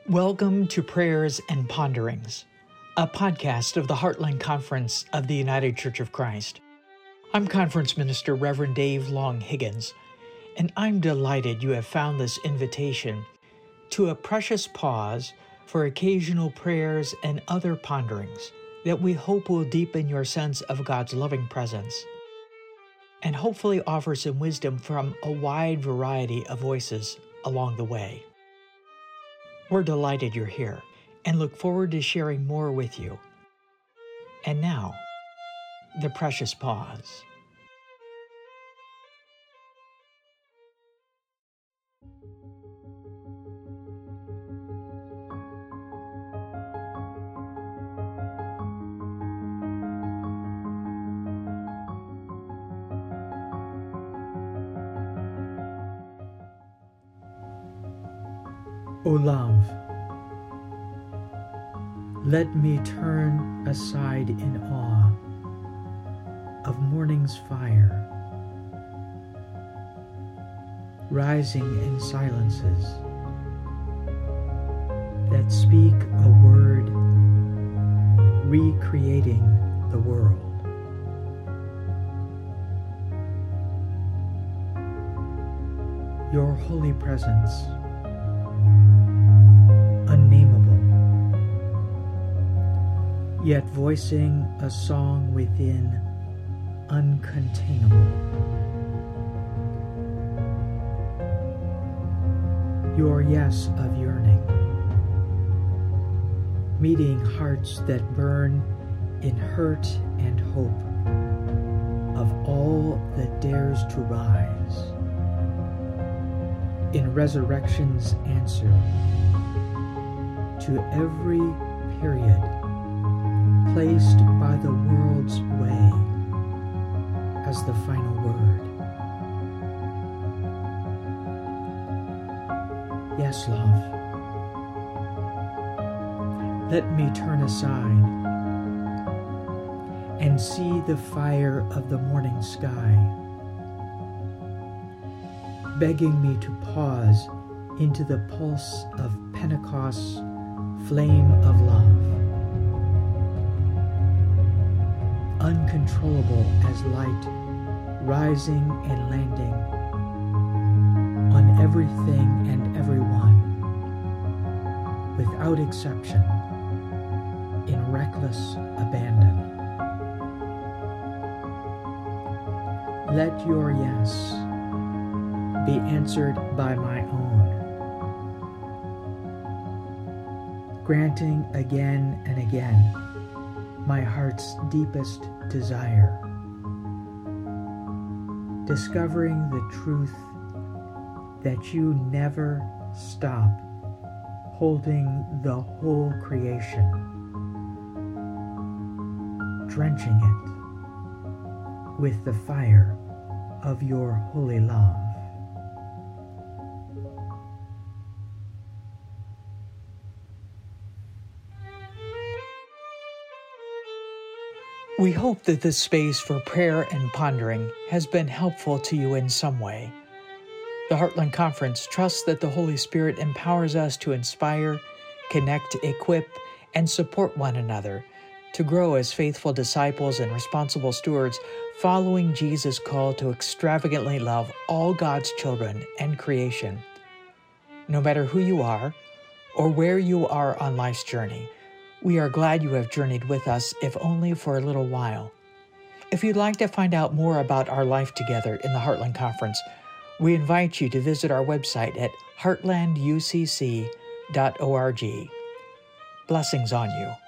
Welcome to Prayers and Ponderings, a podcast of the Heartland Conference of the United Church of Christ. I'm Conference Minister Reverend Dave Long Higgins, and I'm delighted you have found this invitation to a precious pause for occasional prayers and other ponderings that we hope will deepen your sense of God's loving presence and hopefully offer some wisdom from a wide variety of voices along the way. We're delighted you're here and look forward to sharing more with you. And now, the precious pause. O love, let me turn aside in awe of morning's fire, rising in silences that speak a word, recreating the world. Your holy presence, unnameable, yet voicing a song within, uncontainable. Your yes of yearning, meeting hearts that burn in hurt and hope of all that dares to rise, in resurrection's answer to every period placed by the world's way as the final word. Yes, love, let me turn aside and see the fire of the morning sky, begging me to pause into the pulse of Pentecost's flame of love, uncontrollable as light rising and landing on everything and everyone, without exception, in reckless abandon. Let your yes be answered by my own, granting again and again my heart's deepest desire, discovering the truth that you never stop holding the whole creation, drenching it with the fire of your holy love. We hope that this space for prayer and pondering has been helpful to you in some way. The Heartland Conference trusts that the Holy Spirit empowers us to inspire, connect, equip, and support one another to grow as faithful disciples and responsible stewards following Jesus' call to extravagantly love all God's children and creation. No matter who you are or where you are on life's journey, we are glad you have journeyed with us, if only for a little while. If you'd like to find out more about our life together in the Heartland Conference, we invite you to visit our website at heartlanducc.org. Blessings on you.